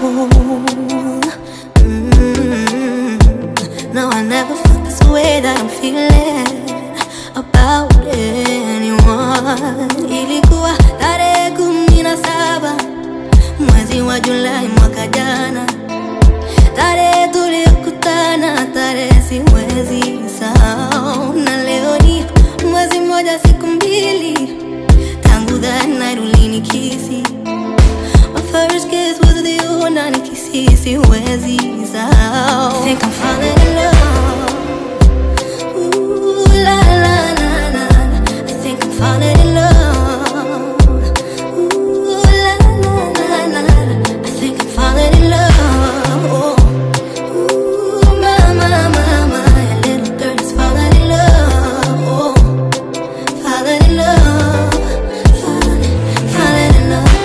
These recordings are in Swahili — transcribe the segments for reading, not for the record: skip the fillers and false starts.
No, I never felt this way that I'm feeling about anyone. Ilikuwa tarehe 17 mwezi wa Julai mwaka jana, tarehe tuliyokutana, tarehe siwezi sahau. Na leo ni mwezi mmoja siku mbili tangu that night ulinikisi. My first kiss was with you, na nikisi siwezi sahau. Think I'm falling in love. Ooh, la la la la. I think I'm falling in love. Ooh, la la la la. I think I'm falling in love. Oh. Ooh, mama, mama, your little girl is falling in love. Oh, falling in love, falling in love.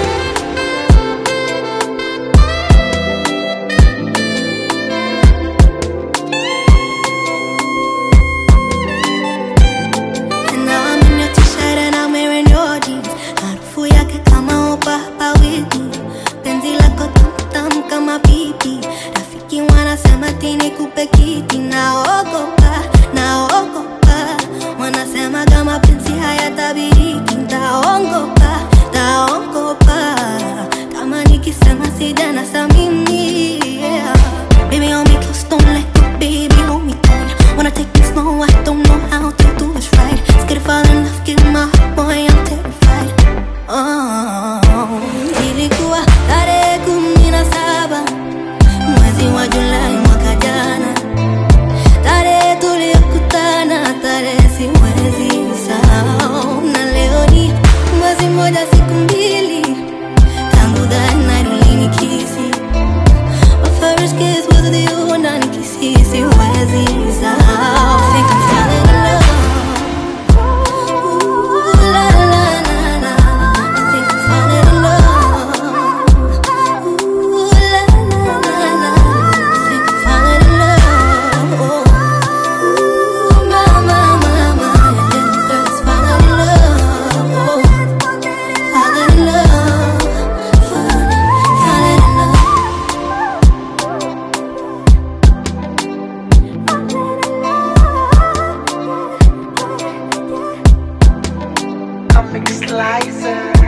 And now I'm in your t-shirt and I'm wearing your jeans. Harufu yake kama upa hapa wiki. Penzi lako tam kama pipi. Rafiki wanasema tini kupe kiti. Naogopa, naogopa. Wanasema kama penzi hayatabiriki. Ntaongopa, ntaongopa. Kama nikisema sijana sa mimi, yeah. Baby, hold me close, don't let go. Baby, hold me tight. Wanna take it slow, I don't know how to do this right. Scared to fall in love, give my heart, boy, I'm terrified. Oh, ilikuwa tarehe 17 mwezi wa Julai mwaka jana, tarehe tuliyokutana, tarehe siwezi sahau. Na leo ni mwezi mmoja siku mbili tangu that night ulinikisi. My first kiss was with you, na nikisi siwezi sahau. Think I'm falling in love. Ooh, la la la la. I think I'm falling in love. Ooh, la la la la. I think I'm falling in love. Oh. Ooh, mama, mama, your little girl is falling in love. Oh, falling in love, falling in love. Comic Slicer.